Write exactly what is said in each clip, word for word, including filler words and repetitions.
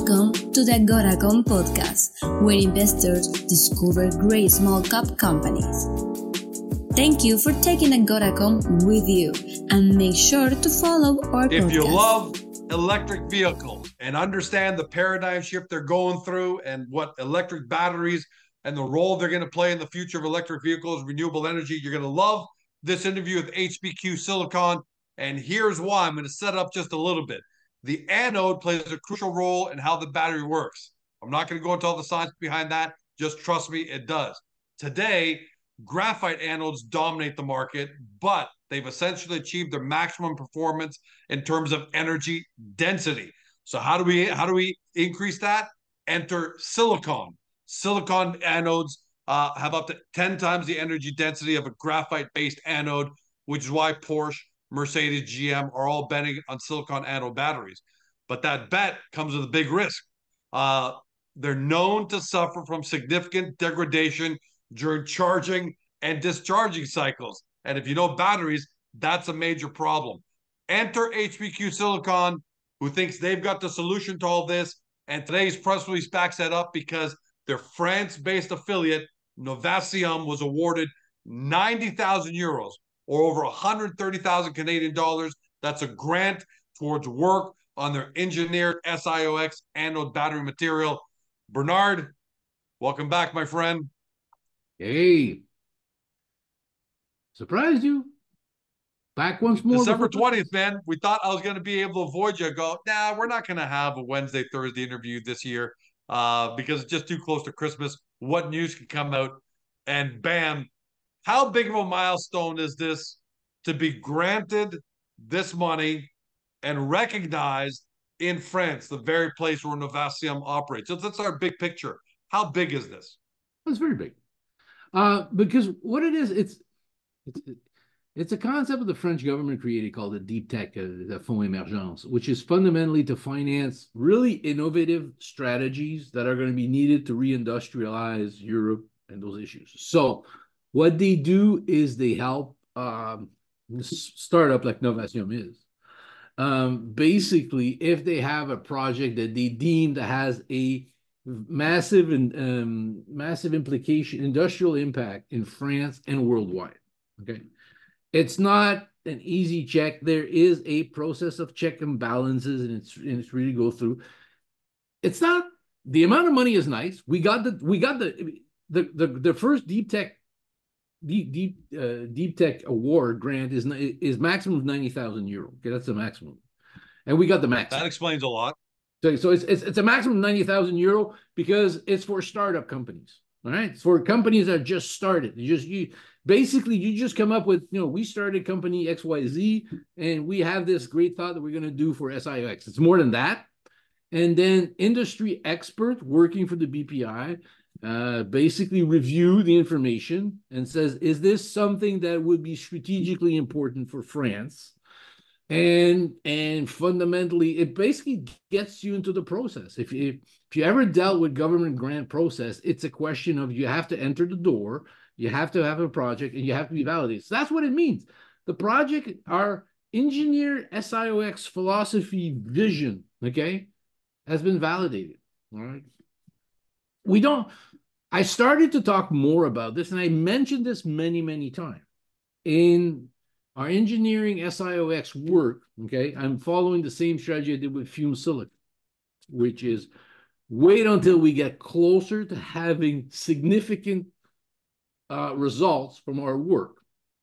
Welcome to the Agoracom podcast, where investors discover great small cap companies. Thank you for taking Agoracom with you, and make sure to follow our if podcast. If you love electric vehicles and understand the paradigm shift they're going through and what electric batteries and the role they're going to play in the future of electric vehicles, renewable energy, you're going to love this interview with H B Q Silicon. And here's why. I'm going to set up just a little bit. The anode plays a crucial role in how the battery works. I'm not going to go into all the science behind that. Just trust me, it does. Today, graphite anodes dominate the market, but they've essentially achieved their maximum performance in terms of energy density. So how do we how do we increase that? Enter silicon. Silicon anodes uh, have up to ten times the energy density of a graphite-based anode, which is why Porsche, Mercedes, G M are all betting on silicon anode batteries. But that bet comes with a big risk. Uh, they're known to suffer from significant degradation during charging and discharging cycles. And if you know batteries, that's a major problem. Enter H B Q Silicon, who thinks they've got the solution to all this. And today's press release backs that up because their France-based affiliate, Novasium, was awarded ninety thousand euros, or over one hundred thirty thousand Canadian dollars. That's a grant towards work on their engineered S I O X anode battery material. Bernard, welcome back, my friend. Hey. Surprised you? Back once more. December twentieth, man. We thought I was going to be able to avoid you. Go, nah, we're not going to have a Wednesday, Thursday interview this year uh, because it's just too close to Christmas. What news can come out? And bam, how big of a milestone is this to be granted this money and recognized in France, the very place where Novasium operates? So that's our big picture. How big is this? It's very big. Uh, because what it is, it's, it's it's a concept of the French government created called the Deep Tech, uh, the Fonds Emergence, which is fundamentally to finance really innovative strategies that are going to be needed to reindustrialize Europe and those issues. So what they do is they help um, startup like Novasium is. Um, basically, if they have a project that they deem that has a massive and um, massive implication, industrial impact in France and worldwide. Okay, it's not an easy check. There is a process of check and balances, and it's and it's really go through. It's not the amount of money is nice. We got the we got the the the, the first deep tech deep deep uh, deep tech award grant is is maximum of ninety thousand euro. Okay, that's the maximum, and we got the maximum. That explains a lot. So, so it's, it's it's a maximum of ninety thousand euro because it's for startup companies. All right, it's for companies that just started. You just you basically you just come up with, you know, we started company X Y Z and we have this great thought that we're going to do for S I O X. It's more than that. And then industry expert working for the B P I uh, basically review the information and says, is this something that would be strategically important for France? And and fundamentally, it basically gets you into the process. If you, if you ever dealt with government grant process, it's a question of you have to enter the door, you have to have a project, and you have to be validated. So that's what it means. The project, our engineered S I O X philosophy vision, okay, has been validated. All right. We don't, I started to talk more about this, and I mentioned this many, many times. In our engineering S I O X work, okay, I'm following the same strategy I did with fume silicon, which is wait until we get closer to having significant uh, results from our work.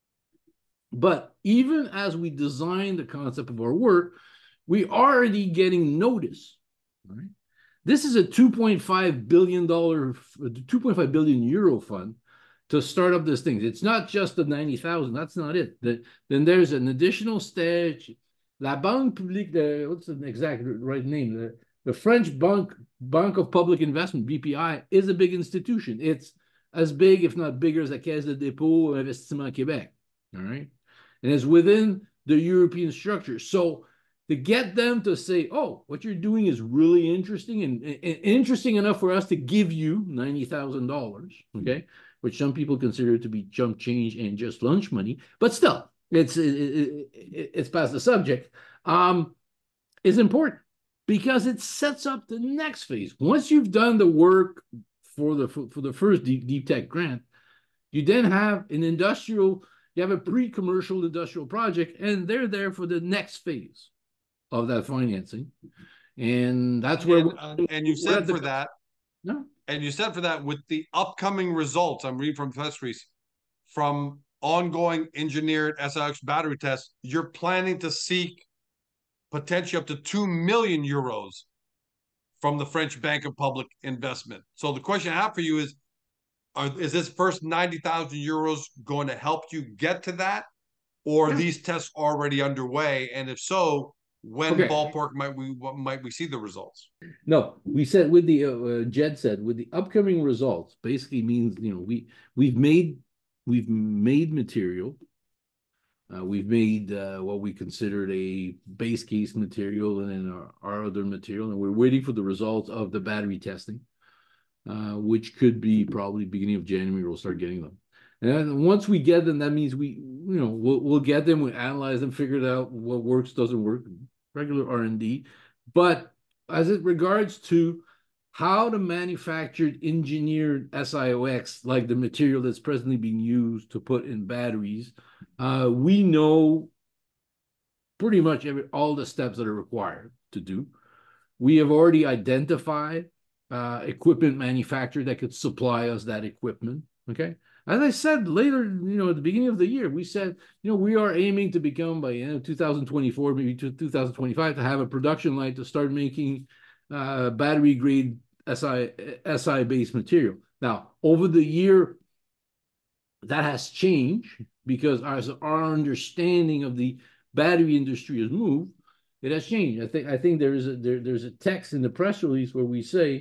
But even as we design the concept of our work, we are already getting notice. Right? This is a two point five billion dollars, two point five billion euro fund to start up this thing. It's not just the ninety thousand. That's not it. The, then there's an additional stage. La Banque Publique, the, what's the exact right name? The, the French Bank, Bank of Public Investment, B P I, is a big institution. It's as big, if not bigger, as la Caisse de dépôt Investissement Québec. All right. And it's within the European structure. So to get them to say, oh, what you're doing is really interesting and, and interesting enough for us to give you ninety thousand dollars, okay, which some people consider to be chump change and just lunch money, but still, it's it, it, it's past the subject, um, is important. because it sets up the next phase. Once you've done the work for the for, for the first deep, deep tech grant, you then have an industrial, you have a pre-commercial industrial project, and they're there for the next phase of that financing. And that's where and, uh, and you said for the, that no and you said for that with the upcoming results, I'm reading from press release, from ongoing engineered S I X battery tests, you're planning to seek potentially up to two million euros from the French Bank of Public Investment. So the question I have for you is, are, is this first ninety thousand euros going to help you get to that? Or are yeah. these tests already underway? And if so, when okay. ballpark might we might we see the results? No, we said with the uh, Jed said with the upcoming results basically means, you know, we we've made we've made material. Uh, we've made uh, what we considered a base case material and then our, our other material, and we're waiting for the results of the battery testing, uh, which could be probably beginning of January. We'll start getting them, and once we get them, that means we, you know, we'll we'll get them, we analyze them, figure out what works, doesn't work, regular R and D. But as it regards to how the manufactured engineered S I O X, like the material that's presently being used to put in batteries, uh, we know pretty much every, all the steps that are required to do. We have already identified uh, equipment manufacturer that could supply us that equipment, okay? As I said later, you know, at the beginning of the year, we said, you know, we are aiming to become by, you know, two thousand twenty-four, maybe two thousand twenty-five, to have a production line to start making uh, battery grade S I S I based material. Now, over the year, that has changed because as our understanding of the battery industry has moved, it has changed. I think I think there is a there, there's a text in the press release where we say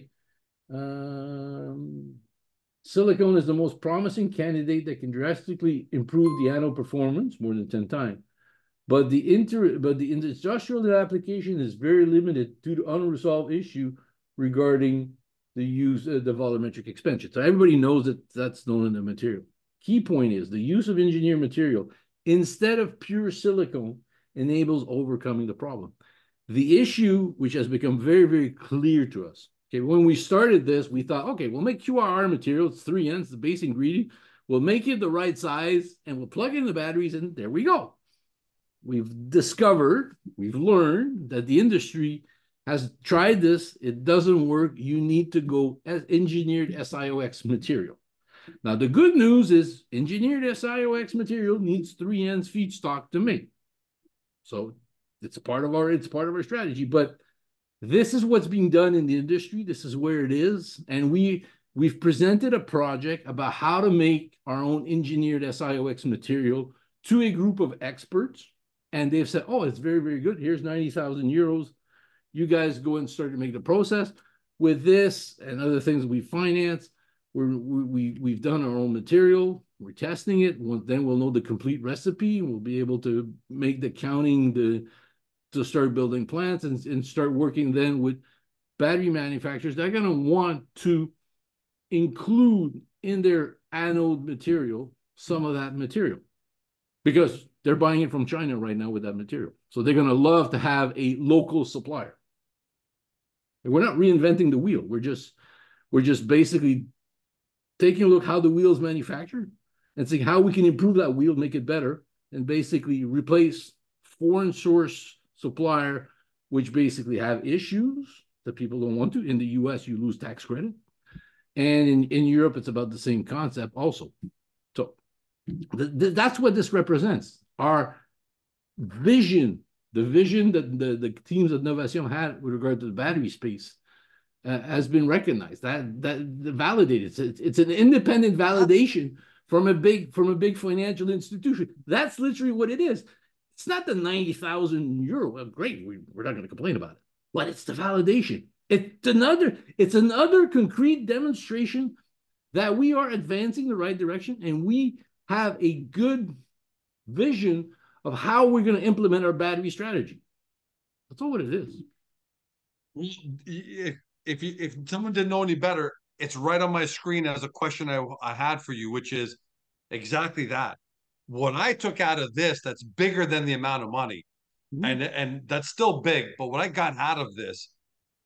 um, silicone is the most promising candidate that can drastically improve the anode performance more than ten times. But the inter but the industrial application is very limited due to unresolved issue regarding the use of the volumetric expansion. So everybody knows that that's known in the material. Key point is the use of engineered material instead of pure silicone enables overcoming the problem. The issue, which has become very, very clear to us, okay, when we started this, we thought, okay, we'll make Q R R material, it's three N, it's the base ingredient, we'll make it the right size, and we'll plug in the batteries, and there we go. We've discovered, we've learned that the industry has tried this, it doesn't work, you need to go as engineered S I O X material. Now, the good news is engineered S I O X material needs three N's feedstock to make. So it's a part of our, it's part of our strategy, but this is what's being done in the industry. This is where it is. And we, we've presented a project about how to make our own engineered S I O X material to a group of experts. And they've said, oh, it's very, very good. Here's ninety thousand euros. You guys go and start to make the process. With this and other things we finance, we're, we, we, we've done our own material. We're testing it. We'll, then we'll know the complete recipe. We'll be able to make the counting the, to start building plants and, and start working then with battery manufacturers. They're going to want to include in their anode material some of that material because they're buying it from China right now with that material. So they're going to love to have a local supplier. And we're not reinventing the wheel. We're just, we're just basically taking a look how the wheel is manufactured and seeing how we can improve that wheel, make it better, and basically replace foreign source supplier, which basically have issues that people don't want to. In the U S, you lose tax credit. And in, in Europe, it's about the same concept also. So th th that's what this represents. Our vision, the vision that the, the teams at Novation had with regard to the battery space uh, has been recognized. That that validated. It's, it's an independent validation from a big from a big financial institution. That's literally what it is. It's not the ninety thousand euro. Well, great, we, we're not going to complain about it. But it's the validation. It's another, it's another concrete demonstration that we are advancing the right direction and we have a good vision of how we're going to implement our battery strategy. That's all what it is. If you, if someone didn't know any better, it's right on my screen as a question I, I had for you, which is exactly that. What I took out of this that's bigger than the amount of money, mm-hmm. and, and that's still big, but what I got out of this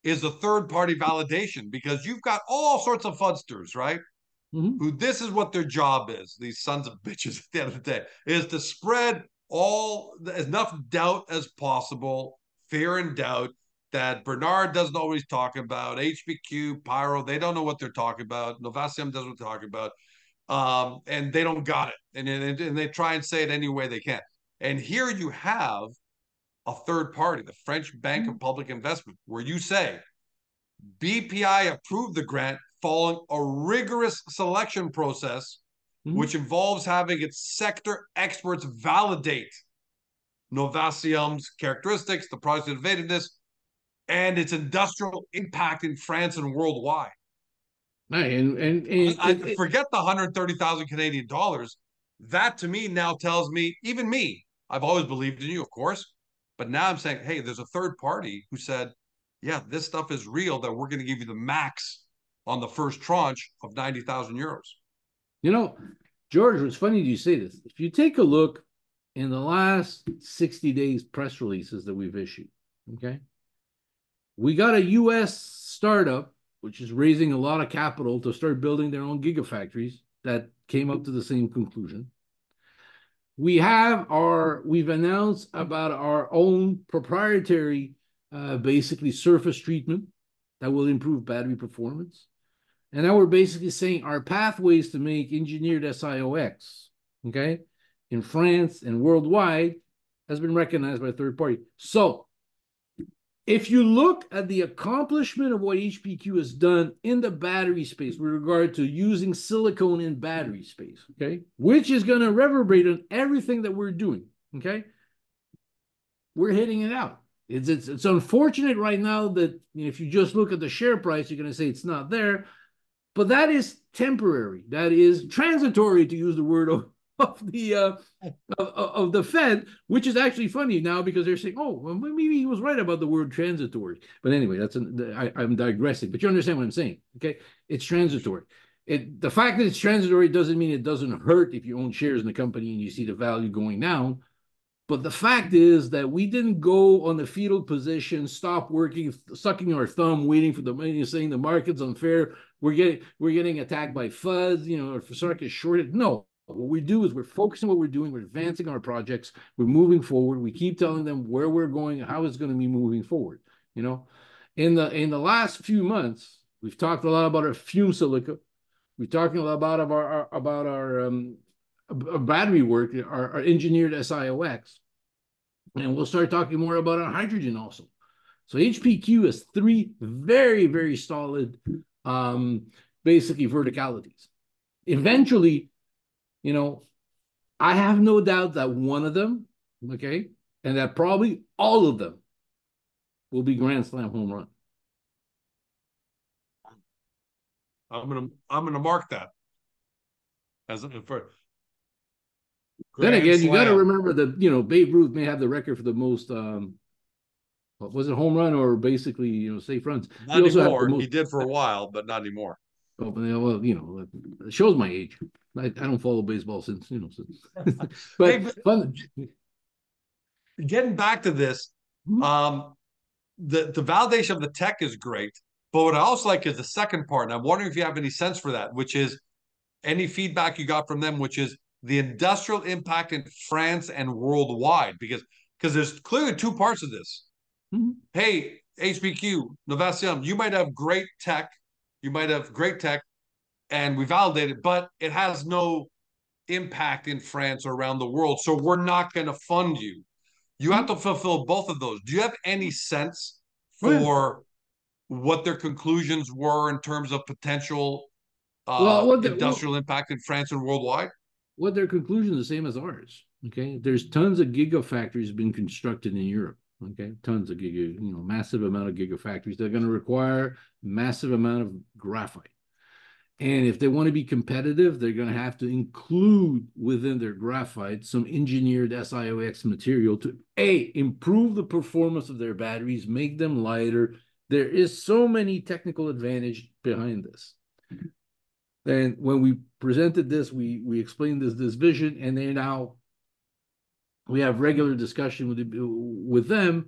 is the third-party validation, because you've got all sorts of fudsters, right? Mm-hmm. Who this is what their job is, these sons of bitches at the end of the day, is to spread all enough doubt as possible, fear and doubt, that Bernard doesn't always talk about, H B Q, Pyro, they don't know what they're talking about, Novasium doesn't know what they're talking about, um, and they don't got it, and, and, and they try and say it any way they can. And here you have a third party, the French Bank of Public Investment, where you say B P I approved the grant following a rigorous selection process, mm-hmm. which involves having its sector experts validate Novasium's characteristics, the project's innovativeness, and its industrial impact in France and worldwide. Right, and, and, and I, it, I forget the one hundred thirty thousand Canadian dollars. That to me now tells me, even me, I've always believed in you, of course, but now I'm saying, hey, there's a third party who said, yeah, this stuff is real, that we're going to give you the max on the first tranche of ninety thousand euros. You know, George, it's funny you say this. If you take a look in the last sixty days press releases that we've issued, okay, we got a U S startup, which is raising a lot of capital to start building their own gigafactories, that came up to the same conclusion. We have our, we've announced about our own proprietary Uh, basically surface treatment that will improve battery performance. And now we're basically saying our pathways to make engineered S I O X, okay, in France and worldwide has been recognized by a third party. So if you look at the accomplishment of what H P Q has done in the battery space with regard to using silicone in battery space, okay, which is going to reverberate on everything that we're doing, okay, we're hitting it out. It's, it's, it's unfortunate right now that, you know, if you just look at the share price, you're going to say it's not there. But that is temporary. That is transitory, to use the word of, of the uh, of, of the Fed, which is actually funny now because they're saying, oh, well, maybe he was right about the word transitory. But anyway, that's an, I, I'm digressing. But you understand what I'm saying, okay? It's transitory. It, the fact that it's transitory doesn't mean it doesn't hurt if you own shares in the company and you see the value going down. But the fact is that we didn't go on the fetal position, stop working, sucking our thumb, waiting for the money, saying the market's unfair. We're getting we're getting attacked by F U D, you know, or Sark is shorted. No, what we do is we're focusing on what we're doing. We're advancing our projects. We're moving forward. We keep telling them where we're going, how it's going to be moving forward. You know, in the in the last few months, we've talked a lot about our fume silica. We're talking a lot about our, our about our um, battery work, our, our engineered S I O X. And we'll start talking more about our hydrogen also. So H P Q has three very, very solid, um, basically verticalities. Eventually, you know, I have no doubt that one of them, okay, and that probably all of them will be Grand Slam home run. I'm gonna I'm gonna mark that as for. Grand then again, Slam. You got to remember that, you know, Babe Ruth may have the record for the most, um, what was it, home run or basically, you know, safe runs. Not he anymore. Most... He did for a while, but not anymore. Oh, well, you know, it shows my age. I, I don't follow baseball since, you know, since. but, hey, but fun. Getting back to this, mm-hmm. um, the, the validation of the tech is great, but what I also like is the second part, and I'm wondering if you have any sense for that, which is any feedback you got from them, which is the industrial impact in France and worldwide, because because there's clearly two parts of this. Mm-hmm. Hey, H P Q, Novasium, you might have great tech, you might have great tech, and we validate it, but it has no impact in France or around the world, so we're not going to fund you. You mm-hmm. have to fulfill both of those. Do you have any sense for oh, yeah. what their conclusions were in terms of potential uh, well, the, industrial well, impact in France and worldwide? What their conclusion is the same as ours. Okay, there's tons of gigafactories being constructed in Europe. Okay, tons of giga, you know, massive amount of gigafactories. They're going to require massive amount of graphite, and if they want to be competitive, they're going to have to include within their graphite some engineered S I O X material to a improve the performance of their batteries, make them lighter. There is so many technical advantage behind this. And when we presented this, we we explained this this vision, and they now we have regular discussion with the, with them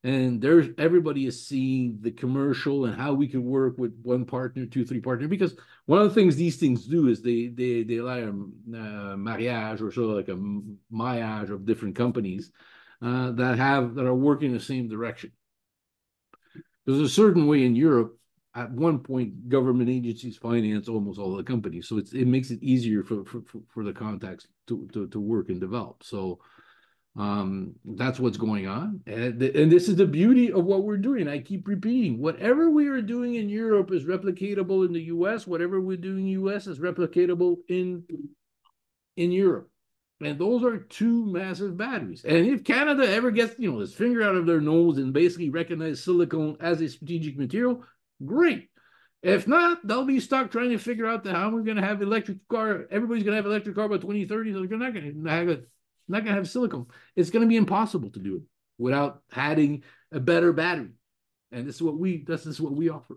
And there's everybody is seeing the commercial and how we can work with one partner, two, three partner. Because one of the things these things do is they they they allow a uh, mariage or sort of like a maillage of different companies uh, that have that are working in the same direction. There's a certain way in Europe. At one point, government agencies finance almost all the companies, so it's it makes it easier for for, for the contacts to, to to work and develop. So um, that's what's going on, and th and this is the beauty of what we're doing. I keep repeating, whatever we are doing in Europe is replicatable in the U S. Whatever we're doing in the U S is replicatable in in Europe. And those are two massive batteries. And if Canada ever gets, you know, its finger out of their nose and basically recognize silicon as a strategic material, great. If not, they'll be stuck trying to figure out the, how we're going to have electric car. Everybody's going to have electric car by twenty thirty. So they're not going to have it, not going to have silicon. It's going to be impossible to do it without adding a better battery. And this is what we, this is what we offer.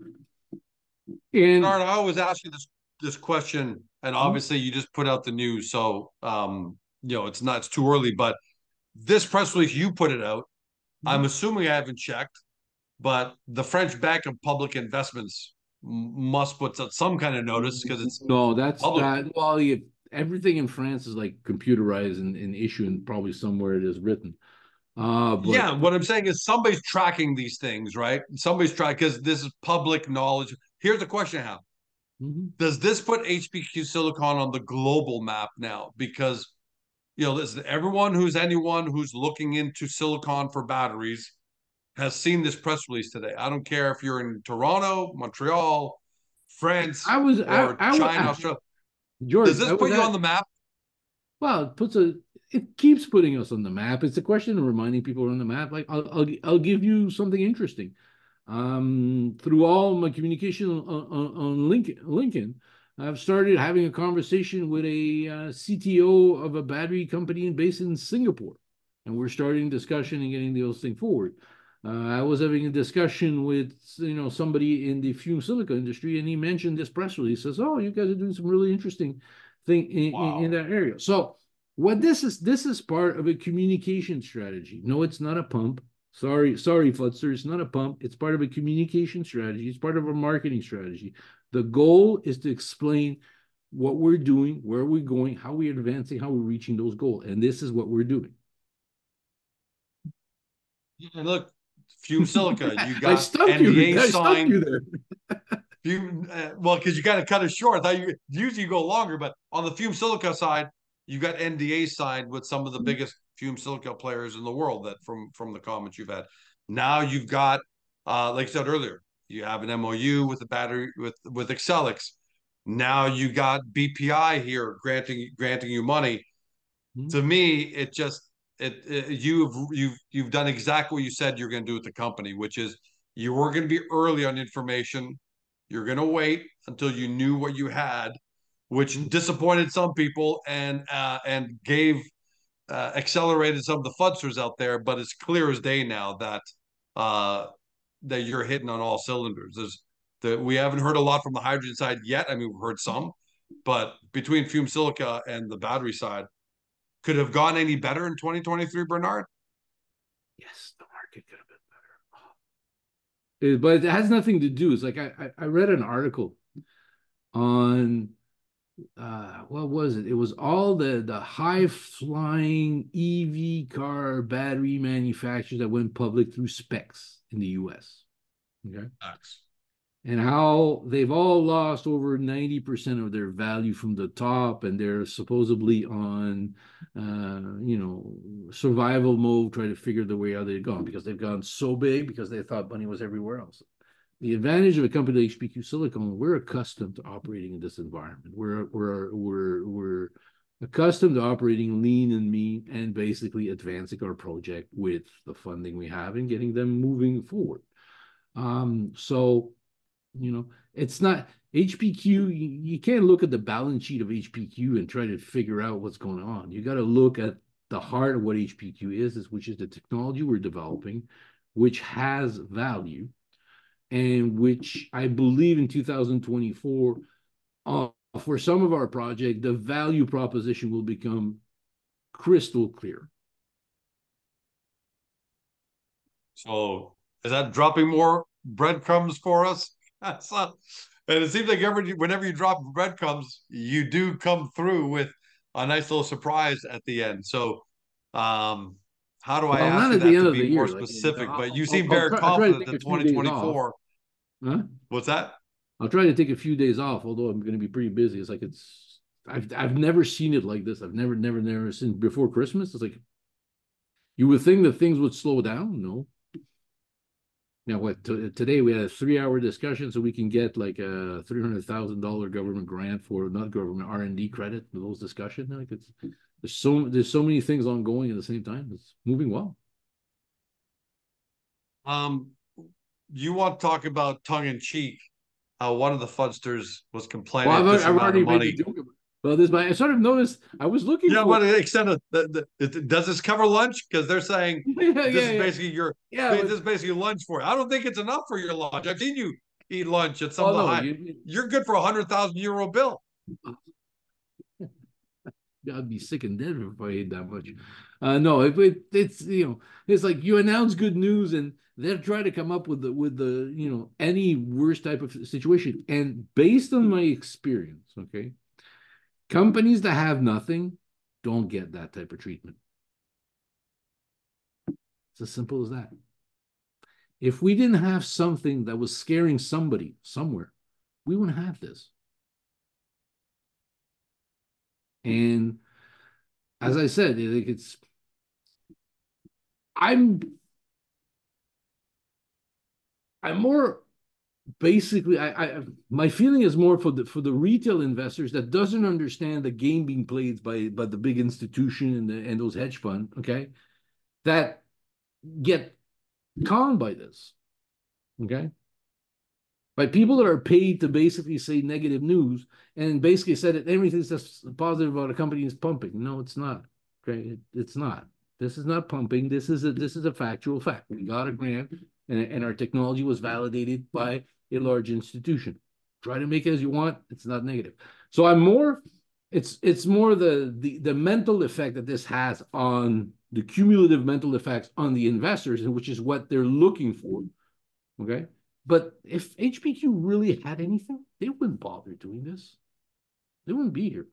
And Bernard, I always ask you this this question, and obviously you just put out the news, so um, you know it's not it's too early. But this press release, you put it out. Mm-hmm. I'm assuming I haven't checked, but the French Bank of Public Investments must put some kind of notice because it's no, that's public. That. Well, you, everything in France is like computerized and, and issued, and probably somewhere it is written. Uh, but, yeah, what I'm saying is somebody's tracking these things, right? Somebody's tracking because this is public knowledge. Here's the question I have. Mm-hmm. Does this put H P Q Silicon on the global map now? Because, you know, listen, everyone who's anyone who's looking into silicon for batteries has seen this press release today. I don't care if you're in Toronto, Montreal, France, I was, or I, I, China, I, Australia. George, does this put you at, on the map? Well, it puts a it keeps putting us on the map. It's a question of reminding people we're on the map. Like I'll I'll, I'll give you something interesting. Um, through all my communication on, on, on LinkedIn, LinkedIn, I've started having a conversation with a uh, C T O of a battery company based in Singapore, and we're starting discussion and getting those things forward. Uh, I was having a discussion with you know somebody in the fume silica industry, and he mentioned this press release. Says, "Oh, you guys are doing some really interesting thing in, wow. in, in that area." So, what this is, this is part of a communication strategy. No, it's not a pump. Sorry, sorry, Futster. It's not a pump. It's part of a communication strategy. It's part of a marketing strategy. The goal is to explain what we're doing, where we're going, how we're advancing, how we're reaching those goals, and this is what we're doing. Yeah, look. Fume silica, you got I stumped N D A you. I signed. You there. fume, uh, well, because you got to cut it short. I thought you usually you go longer, but on the fume silica side, you got N D A signed with some of the biggest fume silica players in the world. That from from the comments you've had. Now you've got, uh, like I said earlier, you have an M O U with the battery with with Excelix. Now you got B P I here granting granting you money. Mm-hmm. To me, it just. It, it you've you've you've done exactly what you said you're going to do with the company, which is you were going to be early on information. You're going to wait until you knew what you had, which disappointed some people and uh, and gave uh, accelerated some of the fudsters out there. But it's clear as day now that uh, that you're hitting on all cylinders. There's the, we haven't heard a lot from the hydrogen side yet. I mean, we've heard some, but between fume silica and the battery side. Could have gone any better in twenty twenty-three, Bernard? Yes, the market could have been better. Oh. But it has nothing to do. It's like I, I read an article on, uh, what was it? It was all the, the high-flying E V car battery manufacturers that went public through specs in the U S. Okay. Nice. And how they've all lost over ninety percent of their value from the top, and they're supposedly on, uh, you know, survival mode, trying to figure the way out they've gone because they've gone so big because they thought money was everywhere else. The advantage of a company like H P Q Silicon, we're accustomed to operating in this environment. We're we're we're we're accustomed to operating lean and mean and basically advancing our project with the funding we have and getting them moving forward. Um, so. You know, it's not H P Q. You, you can't look at the balance sheet of H P Q and try to figure out what's going on. You got to look at the heart of what H P Q is, is, which is the technology we're developing, which has value, and which I believe in two thousand twenty-four, uh, for some of our project, the value proposition will become crystal clear. So is that dropping more breadcrumbs for us? That's uh, and it seems like every whenever you drop breadcrumbs, you do come through with a nice little surprise at the end. So, um, how do I Well, ask not you at the that end to of be the more year. Like, specific? But I'll, you I'll, seem I'll very try. I'll try to confident take that a few days off. twenty twenty-four. Huh? What's that? I'll try to take a few days off, although I'm going to be pretty busy. It's like it's I've I've never seen it like this. I've never never never seen before Christmas. It's like you would think that things would slow down. No. Now what? T- today we had a three-hour discussion, so we can get like a three hundred thousand dollar government grant for not government R and D credit for those discussions. Like it's there's so there's so many things ongoing at the same time. It's moving well. Um, you want to talk about tongue in cheek? How one of the fundsters was complaining Well, at I've, this I've amount of already made the money. joke about this, but I sort of noticed I was looking Yeah, for. what extent of the, the, does this cover lunch? Because they're saying Yeah, this yeah, is yeah, basically your yeah. this But, is basically lunch for you. I don't think it's enough for your lunch. I've seen you eat lunch at some oh of the no, high. you, You're good for a hundred thousand euro bill. I'd be sick and dead if I ate that much. Uh, no, it, it, it's you know, it's like you announce good news and they'll try to come up with the with the you know any worst type of situation. And based on my experience, okay, companies that have nothing don't get that type of treatment. It's as simple as that. If we didn't have something that was scaring somebody somewhere, we wouldn't have this. And as I said, it's I'm I'm more basically I, I my feeling is more for the for the retail investors that doesn't understand the game being played by by the big institution and the, and those hedge fund, okay, that get conned by this, okay, by people that are paid to basically say negative news and basically said that everything that's positive about a company is pumping. No, it's not. Okay, it, it's not. This is not pumping. This is a this is a factual fact. We got a grant, and, and our technology was validated by a large institution. Try to make it as you want. It's not negative. So I'm more. It's it's more the the the mental effect that this has on the cumulative mental effects on the investors, and which is what they're looking for. Okay. But if H P Q really had anything, they wouldn't bother doing this. They wouldn't be here.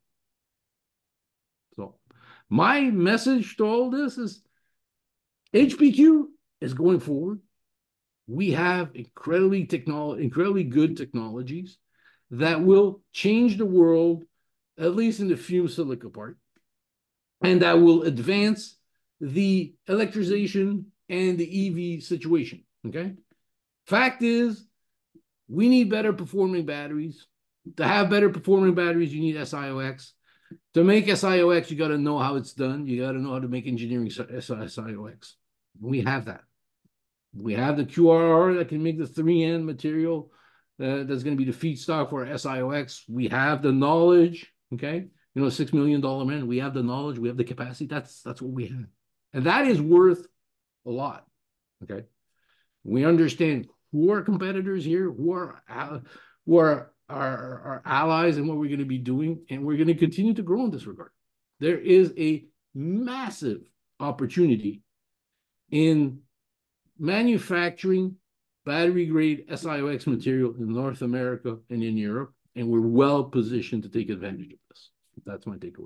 So my message to all this is H P Q is going forward. We have incredibly technolo- incredibly good technologies that will change the world, at least in the fume silica part, and that will advance the electricization and the E V situation. Okay. Fact is, we need better performing batteries. To have better performing batteries, you need S I O X. To make S I O X, you got to know how it's done. You got to know how to make engineering S I O X. We have that. We have the Q R R that can make the three N material uh, that's going to be the feedstock for S I O X. We have the knowledge, okay? You know, six million dollar man. We have the knowledge. We have the capacity. That's that's what we have. And that is worth a lot, okay? We understand who are competitors here, who are who are our, our allies, and what we're going to be doing, and we're going to continue to grow in this regard. There is a massive opportunity in manufacturing battery grade S I O X material in North America and in Europe, and we're well positioned to take advantage of this. That's my takeaway.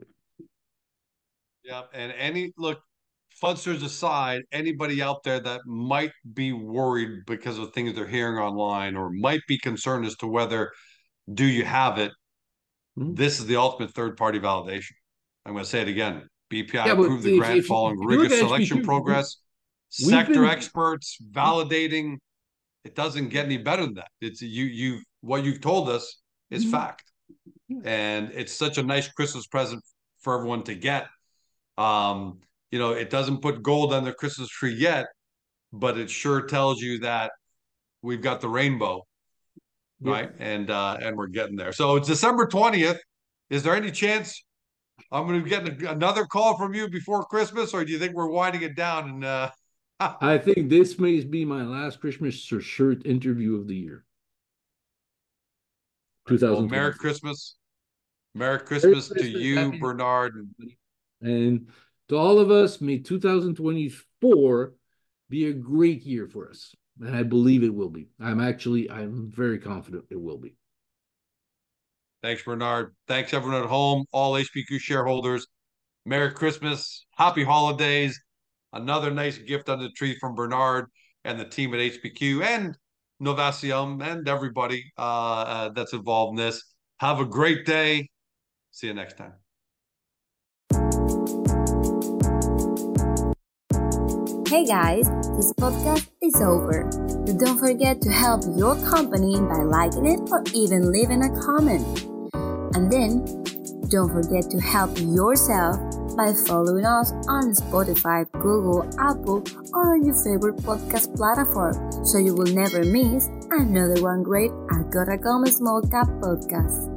Yeah, and any look, fundsters aside, anybody out there that might be worried because of things they're hearing online or might be concerned as to whether do you have it, mm-hmm. This is the ultimate third-party validation. I'm going to say it again. B P I yeah, approved the grant if, following if rigorous selection H P Q, progress. Sector been... experts validating. It doesn't get any better than that. It's you. You what you've told us is mm-hmm. fact, and it's such a nice Christmas present for everyone to get. Um, you know, it doesn't put gold on the Christmas tree yet, but it sure tells you that we've got the rainbow, right? Yeah. And uh, and we're getting there. So it's December twentieth. Is there any chance I'm going to be getting another call from you before Christmas, or do you think we're winding it down? And uh... I think this may be my last Christmas shirt interview of the year. two thousand. Well, Merry Christmas. Merry Christmas, Merry Christmas to you, Happy Bernard. And to all of us, may two thousand twenty-four be a great year for us. And I believe it will be. I'm actually, I'm very confident it will be. Thanks, Bernard. Thanks, everyone at home, all H P Q shareholders. Merry Christmas, happy holidays. Another nice gift on the tree from Bernard and the team at H P Q and Novasium and everybody uh, uh, that's involved in this. Have a great day. See you next time. Hey guys, this podcast is over. But don't forget to help your company by liking it or even leaving a comment. And then, don't forget to help yourself by following us on Spotify, Google, Apple, or on your favorite podcast platform so you will never miss another one great Agora Small Cap podcast.